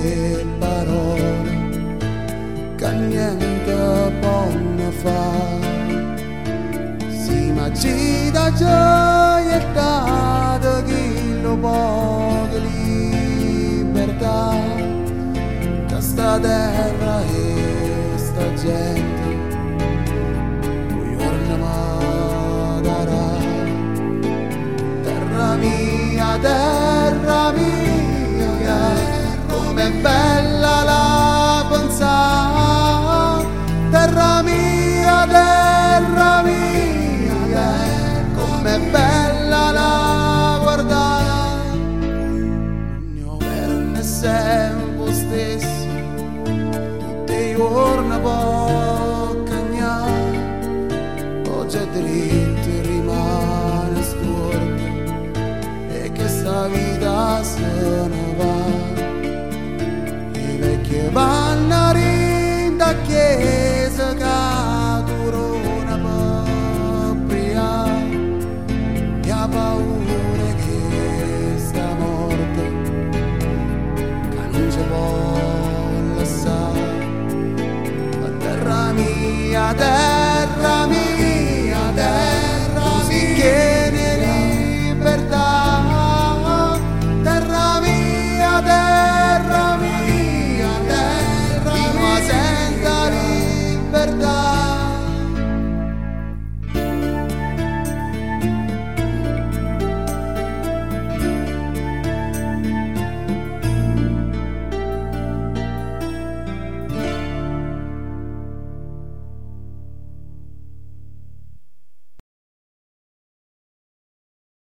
le parole che niente può fare. Si macida gioietà di chi lo può che libertà, che sta terra e sta gente un giorno mi darà. Terra mia, com'è bella la pensare. Terra mia, com'è bella la guardare. Il mio verne è sempre stesso, tutti i giorni può cagnare. Oggi è dritto e rimane storto, e che sta vita sono